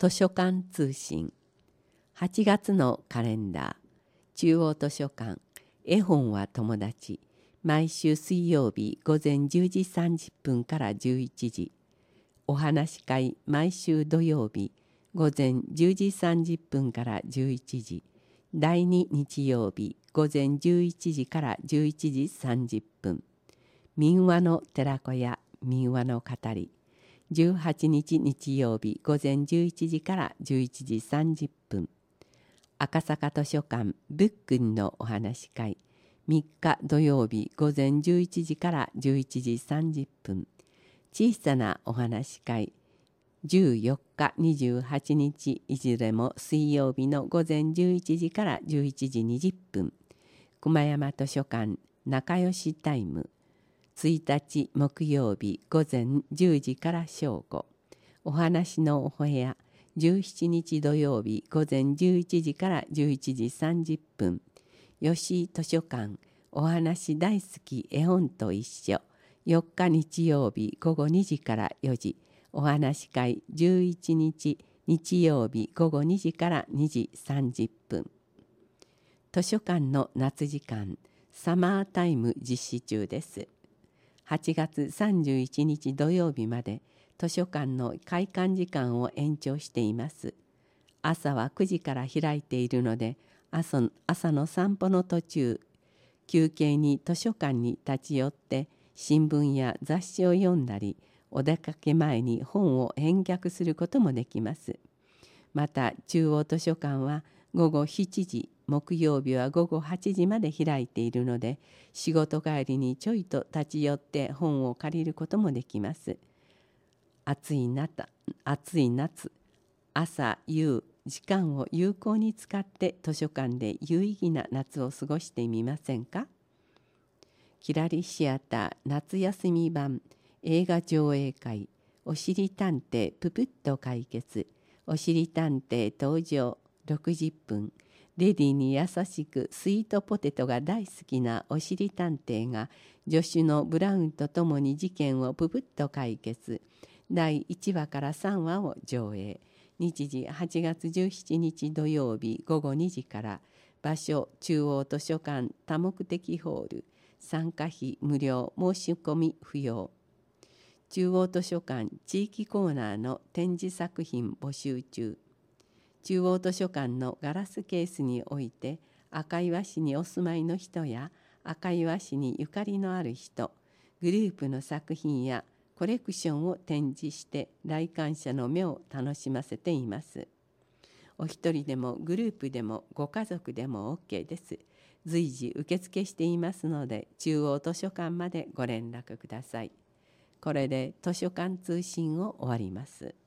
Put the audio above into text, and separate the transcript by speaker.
Speaker 1: 図書館通信8月のカレンダー。中央図書館絵本は友達、毎週水曜日午前10時30分から11時。お話し会毎週土曜日午前10時30分から11時。第2日曜日午前11時から11時30分。民話の寺子屋民話の語り。18日日曜日午前11時から11時30分。赤坂図書館ブックンのお話し会。3日土曜日午前11時から11時30分。小さなお話し会。14日28日いずれも水曜日の午前11時から11時20分。熊山図書館仲良しタイム。1日木曜日午前10時から正午。お話のお部屋。17日土曜日午前11時から11時30分。吉井図書館お話大好き絵本と一緒。4日日曜日午後2時から4時。お話し会11日日曜日午後2時から2時30分。図書館の夏時間サマータイム実施中です。8月31日土曜日まで図書館の開館時間を延長しています。朝は9時から開いているので、朝の散歩の途中、休憩に図書館に立ち寄って新聞や雑誌を読んだり、お出かけ前に本を返却することもできます。また中央図書館は午後7時、木曜日は午後8時まで開いているので、仕事帰りにちょいと立ち寄って本を借りることもできます。暑い夏、朝夕時間を有効に使って図書館で有意義な夏を過ごしてみませんか。キラリシアター夏休み版映画上映会。おしりたんていププッと解決。おしりたんてい登場60分。レディに優しくスイートポテトが大好きなおしりたんていが助手のブラウンとともに事件をププッと解決。第1話から3話を上映。日時8月17日土曜日午後2時から。場所中央図書館多目的ホール。参加費無料、申し込み不要。中央図書館地域コーナーの展示作品募集中。中央図書館のガラスケースにおいて赤岩市にお住まいの人や赤岩市にゆかりのある人、グループの作品やコレクションを展示して来館者の目を楽しませています。お一人でもグループでもご家族でも OK です。随時受付していますので中央図書館までご連絡ください。これで図書館通信を終わります。